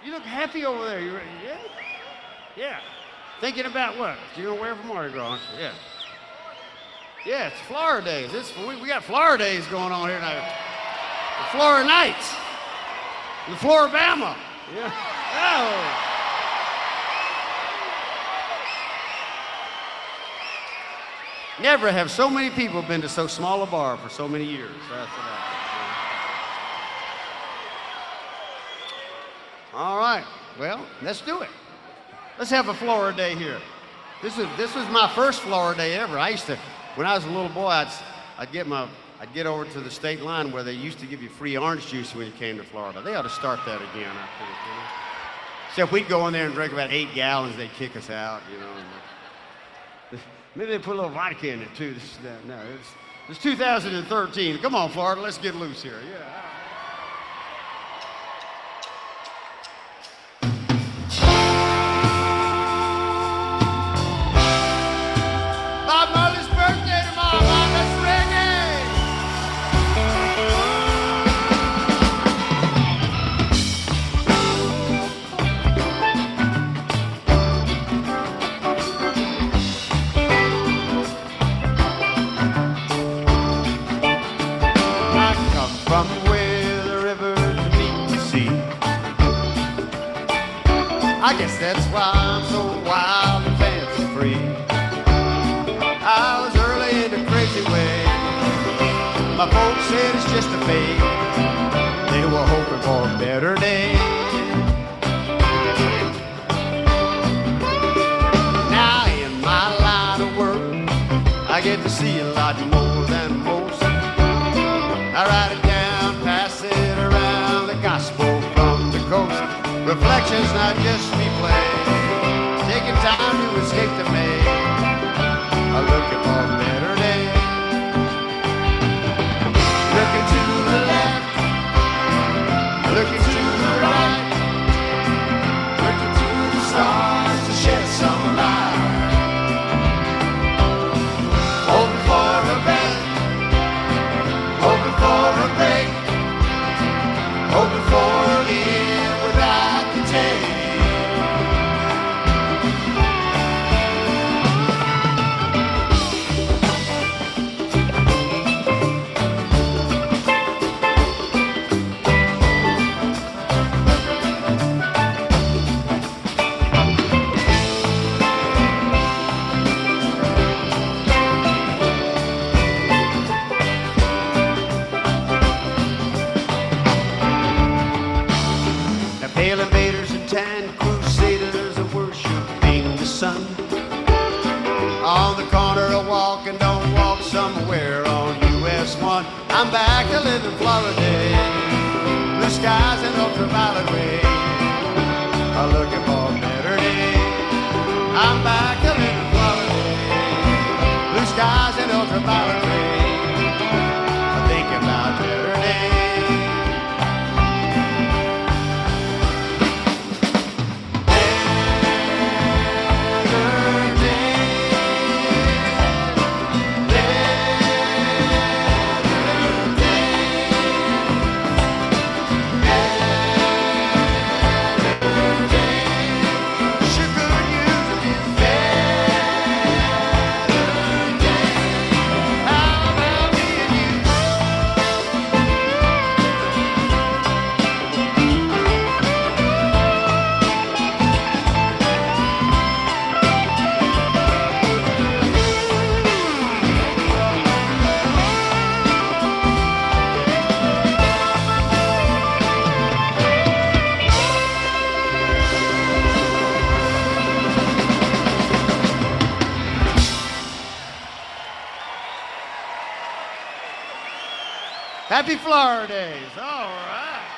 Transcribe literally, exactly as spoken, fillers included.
You look happy over there. You ready? Yeah? Yeah. Thinking about what? You're going to wear for Mardi Gras, aren't you? Yeah. Yeah, it's Florida Days. It's, we, we got Florida Days going on here now. The Florida Nights. The Floribama. Yeah. Oh. Never have so many people been to so small a bar for so many years. That's what I All right. Well, let's do it. Let's have a Florida Day here. This is this was my first Florida Day ever. I used to, when I was a little boy, I'd I'd get my I'd get over to the state line where they used to give you free orange juice when you came to Florida. They ought to start that again, I think. You know? Except we'd go in there and drink about eight gallons. They'd kick us out, you know. And, maybe they put a little vodka in it too. This is that. No, it's it's two thousand thirteen. Come on, Florida, let's get loose here. Yeah. I guess that's why I'm so wild and fancy free. I was early in a crazy way. My folks said it's just a fate. They were hoping for a better day. Now in my line of work, I get to see a lot more than most. I write it down, pass it around, the gospel from the coast. Reflections, not just replay. Taking time to escape the May. I'm looking for a better day. Looking to the left, looking to the right, looking to the stars to shed some light. Hoping for a bet, hoping for a break, hoping for the end without pale invaders and tan crusaders are worshiping the sun. On the corner of walk and don't walk somewhere on U S one. I'm back to live in Florida Day. Blue skies and ultraviolet rays. I'm looking for a better day. I'm back to live in Florida Day. Blue skies and ultraviolet rays. I think about better days. Happy Florida Days. All right.